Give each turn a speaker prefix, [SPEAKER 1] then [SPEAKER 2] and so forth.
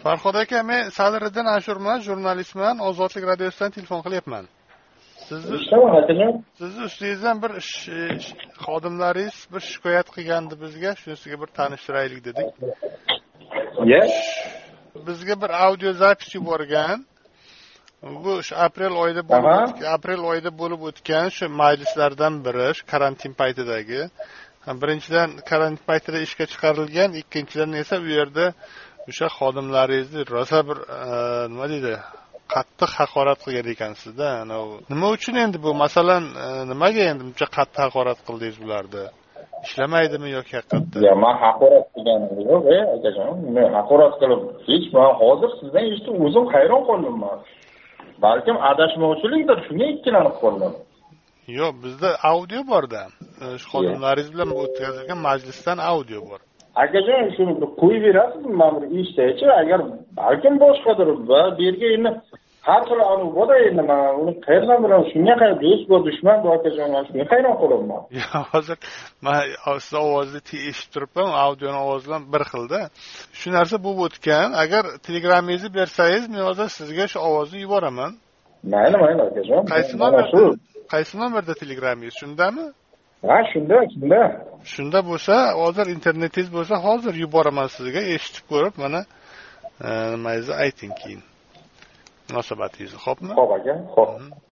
[SPEAKER 1] Farhod aka, men Sadiriddin Ashurman, jurnalistman, Ozodlik radiosidan telefon qilyapman. Sizni ustingizdan bir xodimlaringiz bir shikoyat qilgandi bizga, shunisiga bir tanishtiraylik dedik. Bizga bir audio zapis yuborgan. Bu aprel oyida bo'lib o'tgan shu majlislardan biri, shu karantin paytidagi. Birinchidan karantin paytida ishga chiqarilgan, ikkinchidan esa u yerda o'sha xodimlaringizni rosa bir nima deydi, qattiq haqorat qilgan ekansizda. Nima uchun endi bu? Masalan, nimaga endi buncha qattiq haqorat qildingiz bularni? Ishlamaydimi yoki haqiqatda?
[SPEAKER 2] Men haqorat qilganim yo'q, akajon. Men haqorat qilib hech, men hozir sizdan eshitib o'zim hayron qoldim. Balkim adashmovchilikdir, shunga ikkilanib qoldim.
[SPEAKER 1] Yo'q, bizda audio bor-da. Xodimlaringiz bilan o'tkazilgan majlisdan audio bor.
[SPEAKER 2] Akajon, shuni qo'yib berasizmi? Men bir eshitaychi, agar balkim boshqadir va bu yerga endi har xil bo'ladi endi, men uni qayerdan bilaman? Shunga qarab do'st bu dushman bu akajon, men shunga hayron qolaman.
[SPEAKER 1] Hozir men siz ovozni eshitib turibman, audioni ovozi bilan bir xilda. Shu narsa bo'lib o'tgan. Agar telegramingizni bersangiz, men hozir sizga shu ovozni yuboraman.
[SPEAKER 2] Mayli akajon.
[SPEAKER 1] Qaysi nomerda telegramingiz? Shundami?
[SPEAKER 2] Ha, shunda.
[SPEAKER 1] Shunda bo'lsa, hozir internetingiz bo'lsa, hozir yuboraman sizga, eshitib ko'rib, mana nimangizni ayting keyin. Munosabatingizni, xo'pmi?
[SPEAKER 2] Xo'p aka, xo'p.